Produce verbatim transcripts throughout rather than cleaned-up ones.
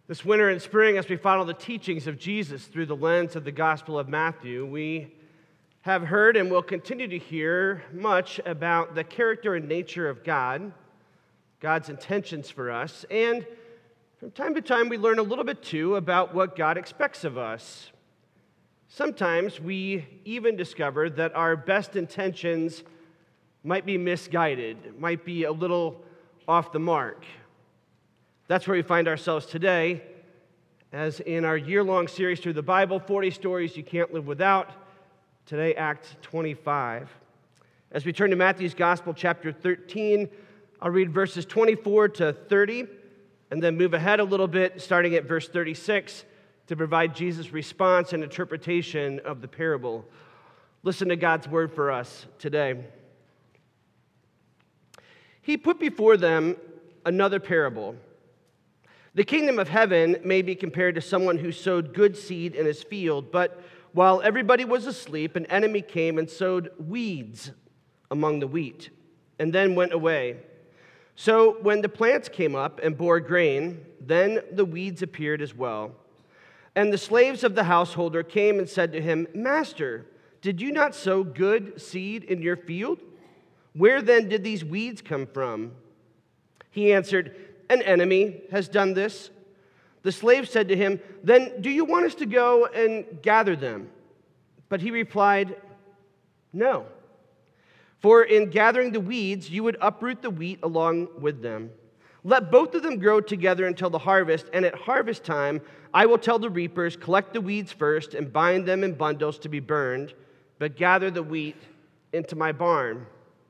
This winter and spring, as we follow the teachings of Jesus through the lens of the Gospel of Matthew, we have heard and will continue to hear much about the character and nature of God, God's intentions for us, and from time to time we learn a little bit too about what God expects of us. Sometimes we even discover that our best intentions might be misguided, might be a little off the mark. That's where we find ourselves today, as in our year-long series through the Bible, forty Stories You Can't Live Without. Today, Act twenty-five. As we turn to Matthew's Gospel, chapter thirteen, I'll read verses twenty-four to thirty, and then move ahead a little bit, starting at verse thirty-six, to provide Jesus' response and interpretation of the parable. Listen to God's word for us today. He put before them another parable. The kingdom of heaven may be compared to someone who sowed good seed in his field, but while everybody was asleep, an enemy came and sowed weeds among the wheat, and then went away. So when the plants came up and bore grain, then the weeds appeared as well. And the slaves of the householder came and said to him, "Master, did you not sow good seed in your field? Where then did these weeds come from?" He answered, "An enemy has done this." The slave said to him, "Then do you want us to go and gather them?" But he replied, "No. For in gathering the weeds, you would uproot the wheat along with them. Let both of them grow together until the harvest, and at harvest time I will tell the reapers, collect the weeds first and bind them in bundles to be burned, but gather the wheat into my barn."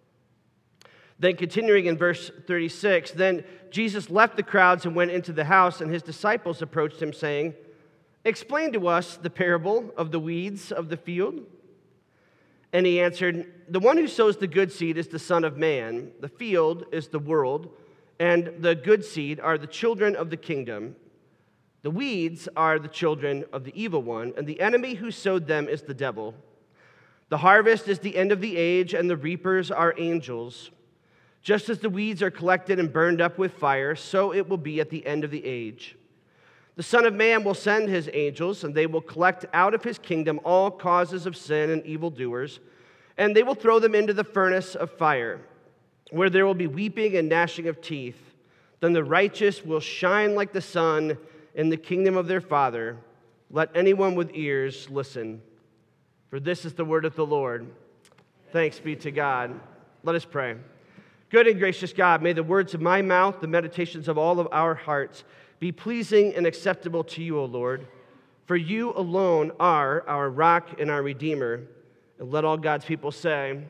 Then continuing in verse thirty-six, then Jesus left the crowds and went into the house, and his disciples approached him, saying, "Explain to us the parable of the weeds of the field." And he answered, "The one who sows the good seed is the Son of Man. The field is the world, and the good seed are the children of the kingdom. The weeds are the children of the evil one, and the enemy who sowed them is the devil. The harvest is the end of the age, and the reapers are angels. Just as the weeds are collected and burned up with fire, so it will be at the end of the age. The Son of Man will send his angels, and they will collect out of his kingdom all causes of sin and evildoers, and they will throw them into the furnace of fire, where there will be weeping and gnashing of teeth. Then the righteous will shine like the sun in the kingdom of their Father. Let anyone with ears listen. For this is the word of the Lord. Thanks be to God. Let us pray. Good and gracious God, may the words of my mouth, the meditations of all of our hearts, be pleasing and acceptable to you, O Lord. For you alone are our rock and our Redeemer. And let all God's people say,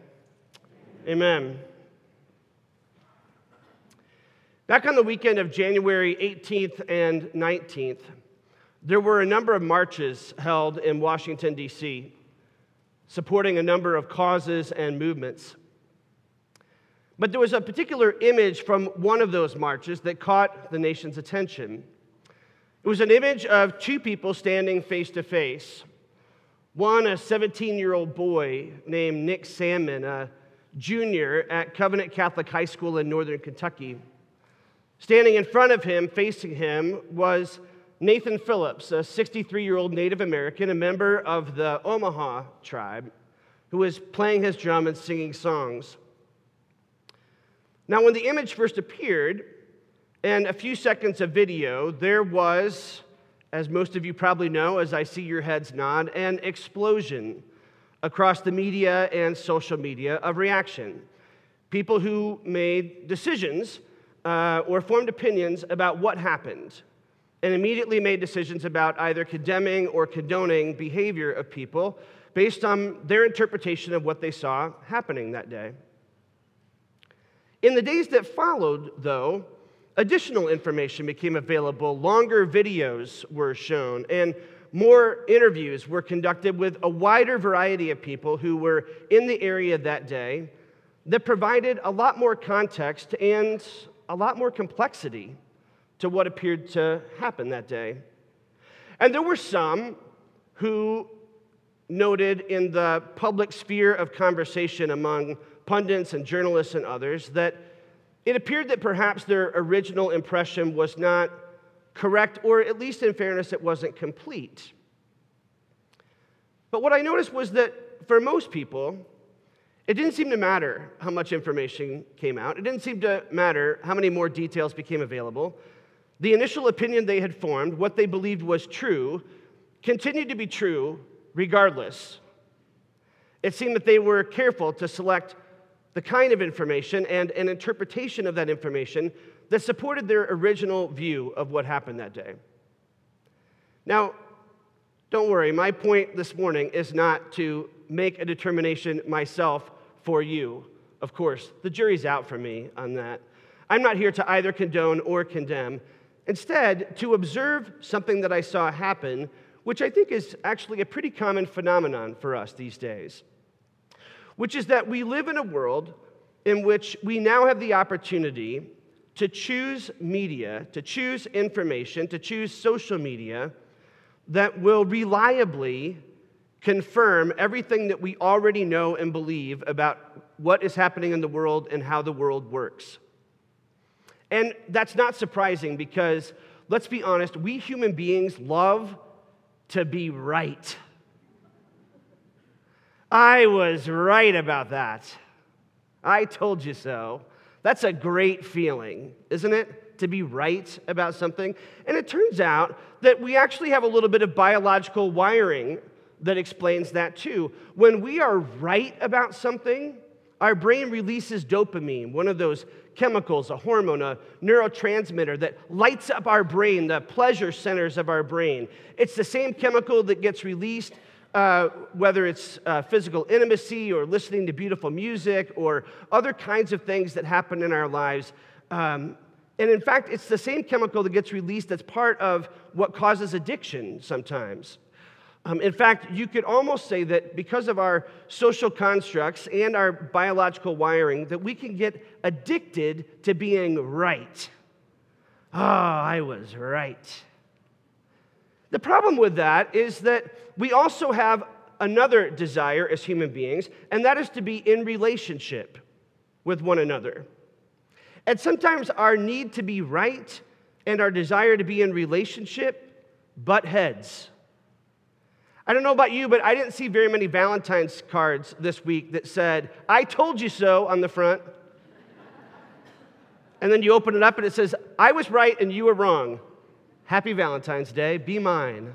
Amen. Back on the weekend of January eighteenth and nineteenth, there were a number of marches held in Washington, D C, supporting a number of causes and movements. But there was a particular image from one of those marches that caught the nation's attention. It was an image of two people standing face to face. One, a seventeen-year-old boy named Nick Sandmann, a junior at Covenant Catholic High School in northern Kentucky. Standing in front of him, facing him, was Nathan Phillips, a sixty-three-year-old Native American, a member of the Omaha tribe, who was playing his drum and singing songs. Now, when the image first appeared, and a few seconds of video, there was, as most of you probably know, as I see your heads nod, an explosion across the media and social media of reaction. People who made decisions uh, or formed opinions about what happened, and immediately made decisions about either condemning or condoning behavior of people based on their interpretation of what they saw happening that day. In the days that followed, though, additional information became available. Longer videos were shown, and more interviews were conducted with a wider variety of people who were in the area that day that provided a lot more context and a lot more complexity to what appeared to happen that day. And there were some who noted in the public sphere of conversation among pundits and journalists and others that it appeared that perhaps their original impression was not correct, or at least in fairness, it wasn't complete. But what I noticed was that for most people, it didn't seem to matter how much information came out. It didn't seem to matter how many more details became available. The initial opinion they had formed, what they believed was true, continued to be true regardless. It seemed that they were careful to select the kind of information and an interpretation of that information that supported their original view of what happened that day. Now, don't worry, my point this morning is not to make a determination myself for you. Of course, the jury's out for me on that. I'm not here to either condone or condemn. Instead, to observe something that I saw happen, which I think is actually a pretty common phenomenon for us these days, which is that we live in a world in which we now have the opportunity to choose media, to choose information, to choose social media that will reliably confirm everything that we already know and believe about what is happening in the world and how the world works. And that's not surprising because, let's be honest, we human beings love to be right. I was right about that. I told you so. That's a great feeling, isn't it? To be right about something. And it turns out that we actually have a little bit of biological wiring that explains that too. When we are right about something, our brain releases dopamine, one of those chemicals, a hormone, a neurotransmitter that lights up our brain, the pleasure centers of our brain. It's the same chemical that gets released uh, whether it's uh, physical intimacy or listening to beautiful music or other kinds of things that happen in our lives. Um, and in fact, it's the same chemical that gets released that's part of what causes addiction sometimes. Um, in fact, you could almost say that because of our social constructs and our biological wiring, that we can get addicted to being right. Oh, I was right. The problem with that is that we also have another desire as human beings, and that is to be in relationship with one another. And sometimes our need to be right and our desire to be in relationship butt heads. I don't know about you, but I didn't see very many Valentine's cards this week that said, "I told you so" on the front. And then you open it up and it says, "I was right and you were wrong. Happy Valentine's Day, be mine."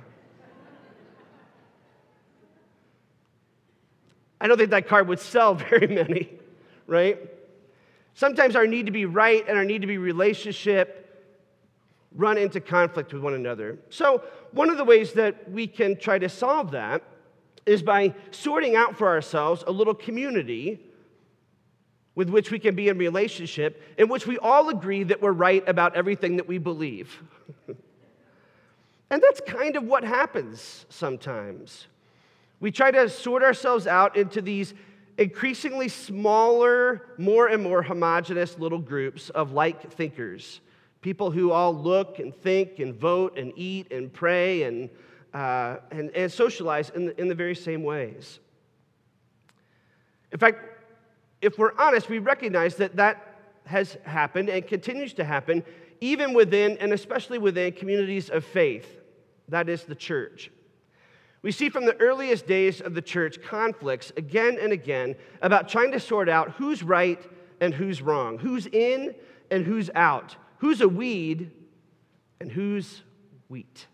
I don't think that card would sell very many, right? Sometimes our need to be right and our need to be relationship run into conflict with one another. So one of the ways that we can try to solve that is by sorting out for ourselves a little community with which we can be in relationship, in which we all agree that we're right about everything that we believe. And that's kind of what happens sometimes. We try to sort ourselves out into these increasingly smaller, more and more homogenous little groups of like thinkers. People who all look and think and vote and eat and pray and, uh, and, and socialize in the, in the very same ways. In fact, if we're honest, we recognize that that has happened and continues to happen even within and especially within communities of faith. That is the church. We see from the earliest days of the church conflicts again and again about trying to sort out who's right and who's wrong, who's in and who's out, who's a weed and who's wheat.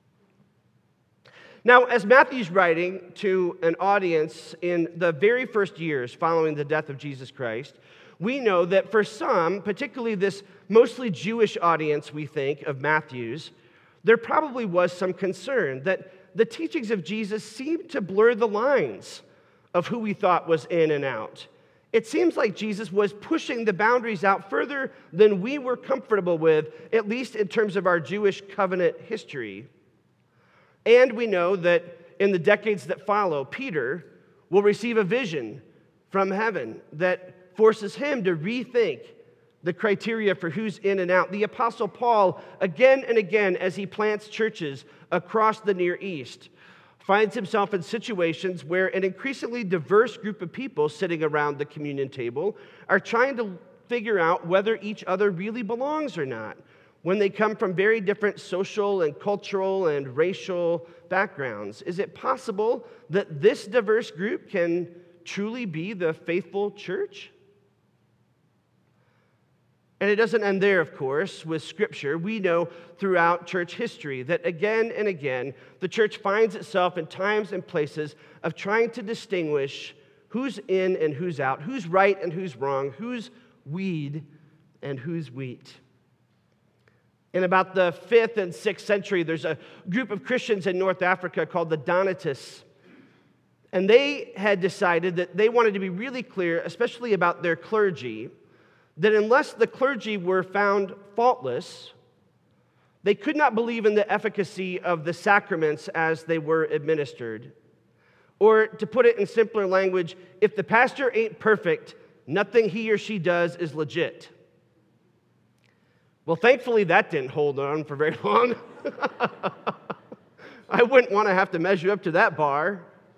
Now, as Matthew's writing to an audience in the very first years following the death of Jesus Christ, we know that for some, particularly this mostly Jewish audience, we think, of Matthew's, there probably was some concern that the teachings of Jesus seemed to blur the lines of who we thought was in and out. It seems like Jesus was pushing the boundaries out further than we were comfortable with, at least in terms of our Jewish covenant history. And we know that in the decades that follow, Peter will receive a vision from heaven that forces him to rethink the criteria for who's in and out. The Apostle Paul, again and again, as he plants churches across the Near East, finds himself in situations where an increasingly diverse group of people sitting around the communion table are trying to figure out whether each other really belongs or not, when they come from very different social and cultural and racial backgrounds? Is it possible that this diverse group can truly be the faithful church? And it doesn't end there, of course, with Scripture. We know throughout church history that again and again, the church finds itself in times and places of trying to distinguish who's in and who's out, who's right and who's wrong, who's weed and who's wheat. In about the fifth and sixth century, there's a group of Christians in North Africa called the Donatists. And they had decided that they wanted to be really clear, especially about their clergy, that unless the clergy were found faultless, they could not believe in the efficacy of the sacraments as they were administered. Or to put it in simpler language, if the pastor ain't perfect, nothing he or she does is legit. Well, thankfully, that didn't hold on for very long. I wouldn't want to have to measure up to that bar.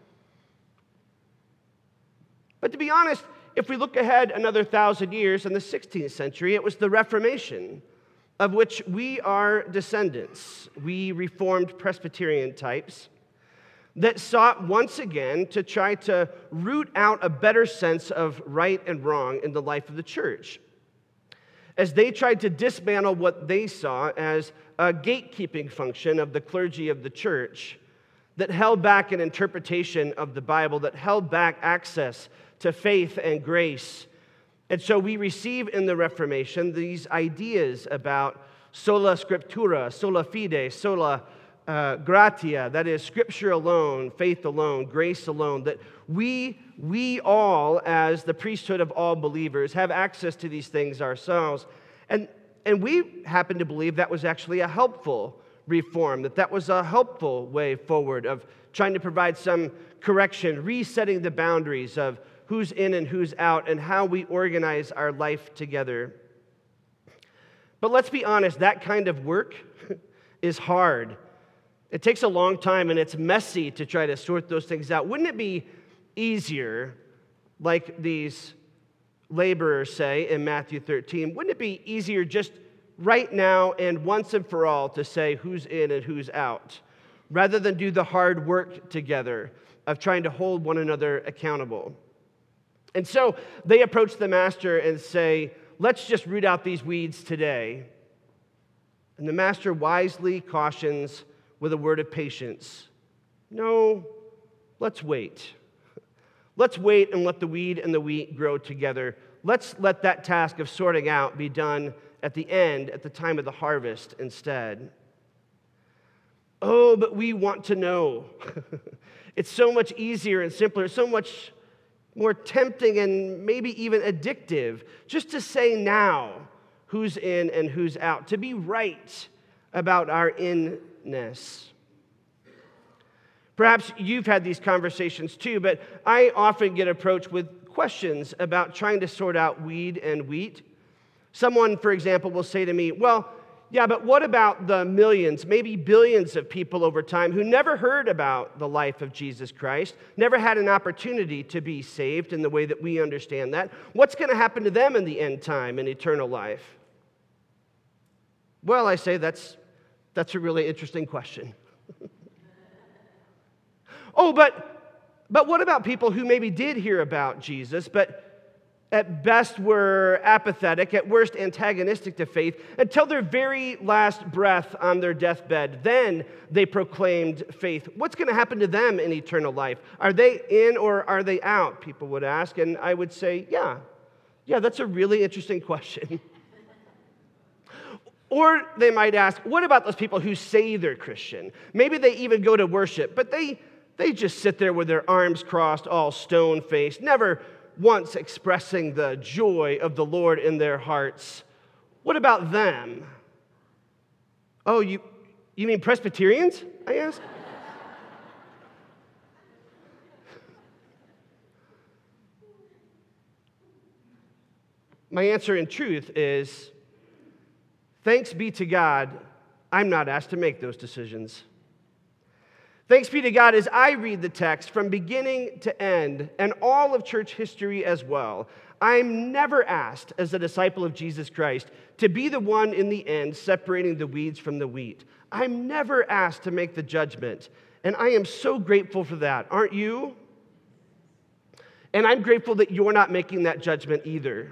But to be honest, if we look ahead another thousand years in the sixteenth century, it was the Reformation, of which we are descendants, we Reformed Presbyterian types, that sought once again to try to root out a better sense of right and wrong in the life of the church, as they tried to dismantle what they saw as a gatekeeping function of the clergy of the church that held back an interpretation of the Bible, that held back access to faith and grace. And so we receive in the Reformation these ideas about sola scriptura, sola fide, sola uh, gratia, that is, Scripture alone, faith alone, grace alone, that we, we all, as the priesthood of all believers, have access to these things ourselves. And, and we happen to believe that was actually a helpful reform, that that was a helpful way forward of trying to provide some correction, resetting the boundaries of who's in and who's out, and how we organize our life together. But let's be honest, that kind of work is hard. It takes a long time, and it's messy to try to sort those things out. Wouldn't it be easier, like these laborers say in Matthew thirteen, wouldn't it be easier just right now and once and for all to say who's in and who's out, rather than do the hard work together of trying to hold one another accountable? And so they approach the master and say, let's just root out these weeds today. And the master wisely cautions with a word of patience. No, let's wait. Let's wait and let the weed and the wheat grow together. Let's let that task of sorting out be done at the end, at the time of the harvest instead. Oh, but we want to know. It's so much easier and simpler, so much more tempting and maybe even addictive just to say now who's in and who's out, to be right about our inness. Perhaps you've had these conversations too, but I often get approached with questions about trying to sort out weed and wheat. Someone, for example, will say to me, well, yeah, but what about the millions, maybe billions of people over time who never heard about the life of Jesus Christ, never had an opportunity to be saved in the way that we understand that? What's going to happen to them in the end time, in eternal life? Well, I say that's, that's a really interesting question. Oh, but, but what about people who maybe did hear about Jesus, but at best were apathetic, at worst antagonistic to faith, until their very last breath on their deathbed? Then they proclaimed faith. What's going to happen to them in eternal life? Are they in or are they out? People would ask, and I would say, yeah. Yeah, that's a really interesting question. Or they might ask, what about those people who say they're Christian? Maybe they even go to worship, but they, they just sit there with their arms crossed, all stone-faced, never once expressing the joy of the Lord in their hearts. What about them? Oh, you, you mean Presbyterians? I ask. My answer in truth is, thanks be to God, I'm not asked to make those decisions. Thanks be to God, as I read the text from beginning to end, and all of church history as well, I'm never asked as a disciple of Jesus Christ to be the one in the end separating the weeds from the wheat. I'm never asked to make the judgment, and I am so grateful for that. Aren't you? And I'm grateful that you're not making that judgment either.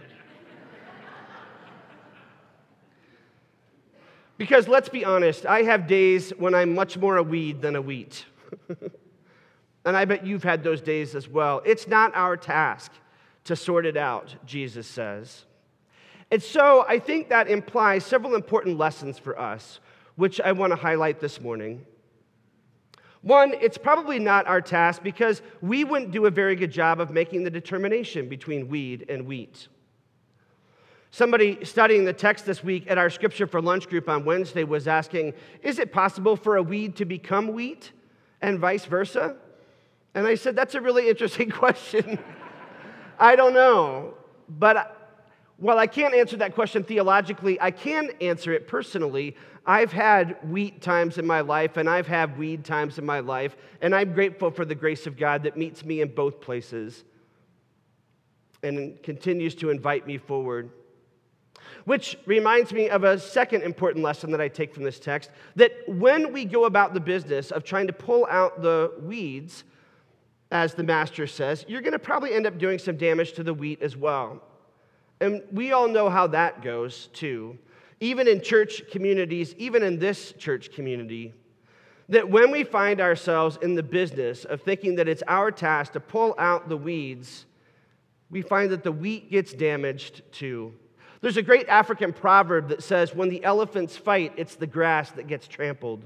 Because let's be honest, I have days when I'm much more a weed than a wheat. And I bet you've had those days as well. It's not our task to sort it out, Jesus says. And so I think that implies several important lessons for us, which I want to highlight this morning. One, it's probably not our task because we wouldn't do a very good job of making the determination between weed and wheat. Somebody studying the text this week at our Scripture for Lunch group on Wednesday was asking, is it possible for a weed to become wheat and vice versa? And I said, that's a really interesting question. I don't know. But while I can't answer that question theologically, I can answer it personally. I've had wheat times in my life, and I've had weed times in my life, and I'm grateful for the grace of God that meets me in both places and continues to invite me forward. Which reminds me of a second important lesson that I take from this text, that when we go about the business of trying to pull out the weeds, as the master says, you're going to probably end up doing some damage to the wheat as well. And we all know how that goes, too. Even in church communities, even in this church community, that when we find ourselves in the business of thinking that it's our task to pull out the weeds, we find that the wheat gets damaged, too. There's a great African proverb that says, when the elephants fight, it's the grass that gets trampled.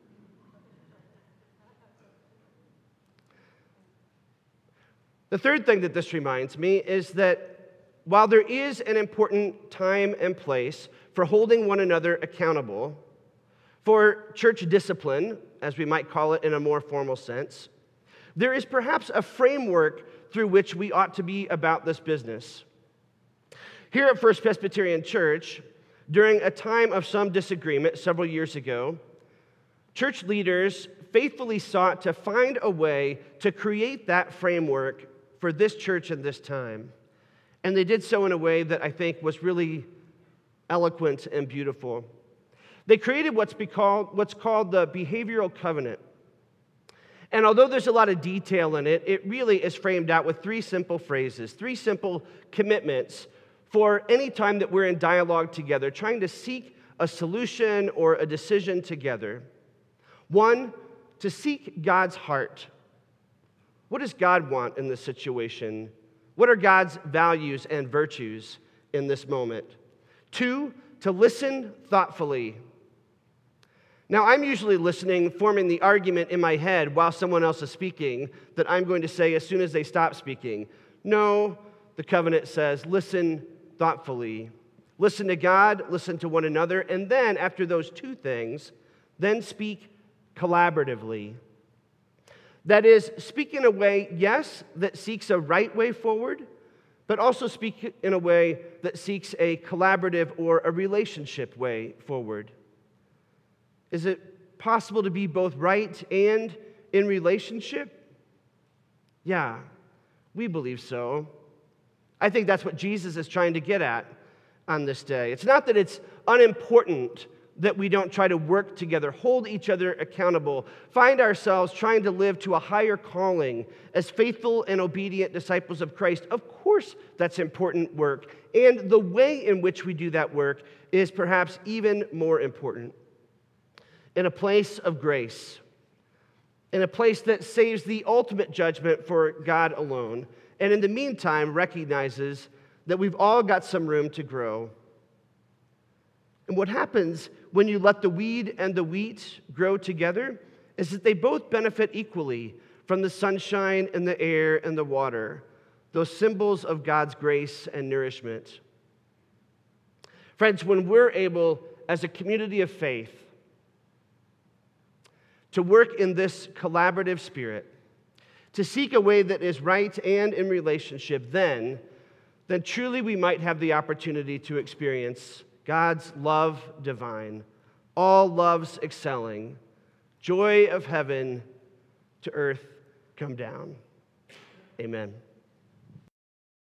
The third thing that this reminds me is that while there is an important time and place for holding one another accountable, for church discipline, as we might call it in a more formal sense, there is perhaps a framework through which we ought to be about this business. Here at First Presbyterian Church, during a time of some disagreement several years ago, church leaders faithfully sought to find a way to create that framework for this church in this time. And they did so in a way that I think was really eloquent and beautiful. They created what's, called, what's called the behavioral covenant. And although there's a lot of detail in it, it really is framed out with three simple phrases, three simple commitments for any time that we're in dialogue together, trying to seek a solution or a decision together. One, to seek God's heart. What does God want in this situation? What are God's values and virtues in this moment? Two, to listen thoughtfully. Now, I'm usually listening, forming the argument in my head while someone else is speaking that I'm going to say as soon as they stop speaking. No, the covenant says, listen thoughtfully. Listen to God, listen to one another, and then after those two things, then speak collaboratively. That is, speak in a way, yes, that seeks a right way forward, but also speak in a way that seeks a collaborative or a relationship way forward. Is it possible to be both right and in relationship? Yeah, we believe so. I think that's what Jesus is trying to get at on this day. It's not that it's unimportant that we don't try to work together, hold each other accountable, find ourselves trying to live to a higher calling as faithful and obedient disciples of Christ. Of course, that's important work. And the way in which we do that work is perhaps even more important. In a place of grace, in a place that saves the ultimate judgment for God alone, and in the meantime recognizes that we've all got some room to grow. And what happens when you let the weed and the wheat grow together is that they both benefit equally from the sunshine and the air and the water, those symbols of God's grace and nourishment. Friends, when we're able as a community of faith to work in this collaborative spirit, to seek a way that is right and in relationship, then, then truly we might have the opportunity to experience God's love divine, all loves excelling, joy of heaven to earth come down. Amen.